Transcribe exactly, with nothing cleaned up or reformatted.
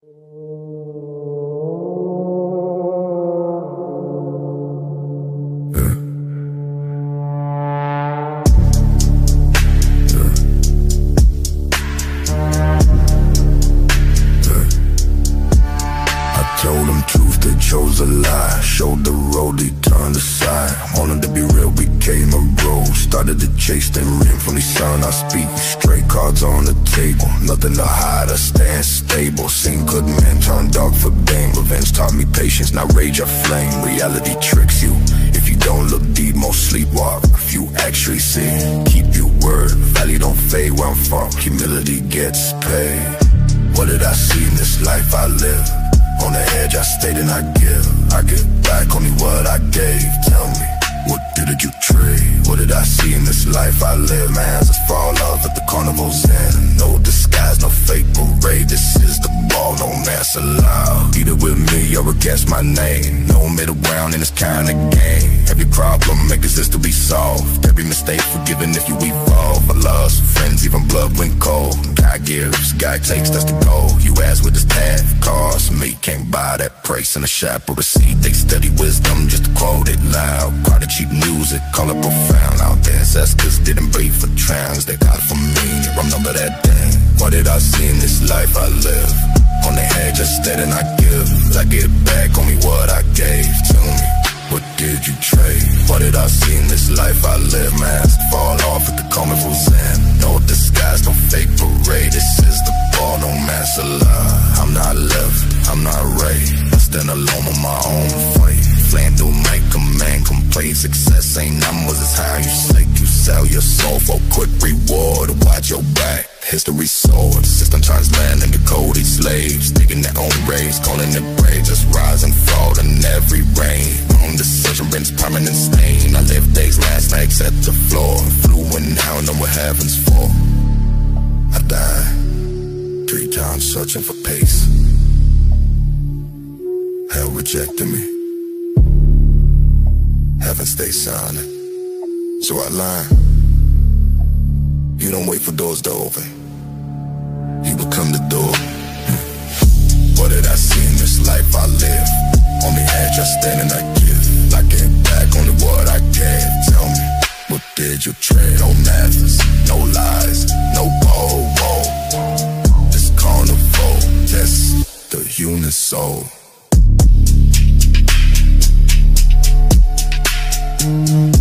Told them truth, they chose a lie. Showed the road, they turned aside. Wanted to be real, became a role. Started to chase, then ran from the sun. I speak straight, cards on the table. Nothing to hide, I stand stable. Seen good men turn dark for bane. Revenge taught me patience, not rage or flame. Reality tricks you if you don't look deep. Most sleepwalk, few actually see. Keep your word, value don't fade where I'm from. Humility gets paid. What did I see in this life I live? On the edge I stayed and I give. I get back only what I gave. Tell me, what did you trade? What did I see in this life I live? My hands are fall off at the carnival's end. No disguise, no fake parade. This is the ball, no mess allowed. Either with me or against my name. No middle ground in this kind of game. Every problem exists to be solved. Every mistake forgiven if you evolve. I lost friends, even blood went cold. God gives, God takes, that's the goal. You ask what this path cost me. Can't buy that price in a shop or receipt. They study wisdom just to quote it loud. Part of cheap music, call it profound. Our ancestors didn't breathe for trans. They got it from me, remember that day. What did I see in this life I live? On the edge I stayed and I give. I get back on me what I gave. Tell me, what did you trade? What did I see in this life I live? Mask fall off at the carnival's end. No disguise, no fake parade. This is the ball, no mass alive. I'm not left, I'm not right. I stand alone on my own fight. Flying through night, command, complete. Success ain't numbers, it's how you shake. You sell your soul for quick reward. Watch your back, history sword. System turns land into cold, these slaves digging their own graves, calling it brave. Just rise and fall in every rain. Wrong decision brings permanent stain. I live days last nights at the floor. Fluent now, know what heaven's for. I died three times searching for pace. Hell rejected me. Heaven stays silent. So I learn. You don't wait for doors to open. You become the door. What did I see in this life I live? On the edge I stand and I give. I get back only what I gave. Tell me, what did you trade? No methods, no lies, no bold, whoa. This carnival, that's the human soul.